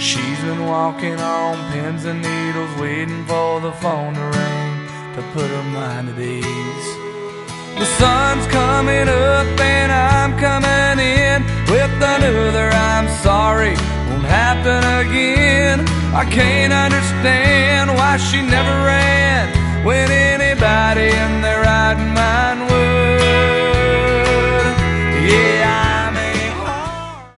She's been walking on pins and needles, waiting for the phone to ring to put her mind at ease. The sun's coming up and I'm coming in with another I'm sorry won't happen again. I can't understand why she never ran